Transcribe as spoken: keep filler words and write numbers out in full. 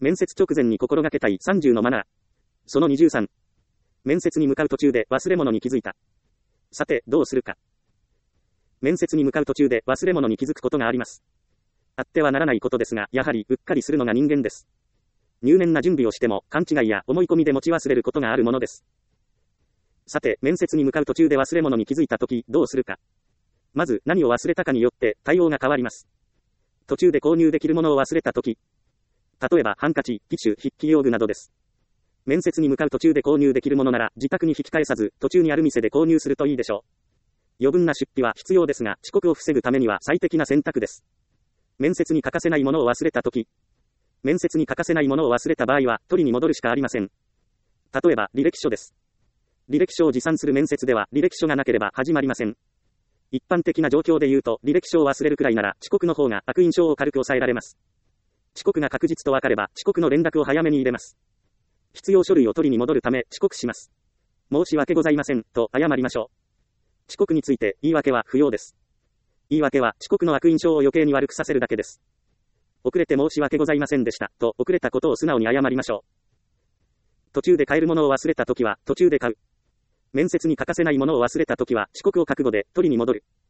面接直前に心がけたいさんじゅうのマナー。そのにじゅうさん。面接に向かう途中で忘れ物に気づいた。さて、どうするか。面接に向かう途中で忘れ物に気づくことがあります。あってはならないことですが、やはりうっかりするのが人間です。入念な準備をしても、勘違いや思い込みで持ち忘れることがあるものです。さて、面接に向かう途中で忘れ物に気づいたとき、どうするか。まず、何を忘れたかによって、対応が変わります。途中で購入できるものを忘れたとき。例えば、ハンカチ、ティッシュ、筆記用具などです。面接に向かう途中で購入できるものなら、自宅に引き返さず、途中にある店で購入するといいでしょう。余分な出費は必要ですが、遅刻を防ぐためには最適な選択です。面接に欠かせないものを忘れたとき。面接に欠かせないものを忘れた場合は、取りに戻るしかありません。例えば、履歴書です。履歴書を持参する面接では、履歴書がなければ始まりません。一般的な状況で言うと、履歴書を忘れるくらいなら、遅刻の方が悪印象を軽く抑えられます。遅刻が確実と分かれば、遅刻の連絡を早めに入れます。必要書類を取りに戻るため、遅刻します。申し訳ございません、と謝りましょう。遅刻について、言い訳は不要です。言い訳は、遅刻の悪印象を余計に悪くさせるだけです。遅れて申し訳ございませんでした、と遅れたことを素直に謝りましょう。途中で買えるものを忘れたときは、途中で買う。面接に欠かせないものを忘れたときは、遅刻を覚悟で取りに戻る。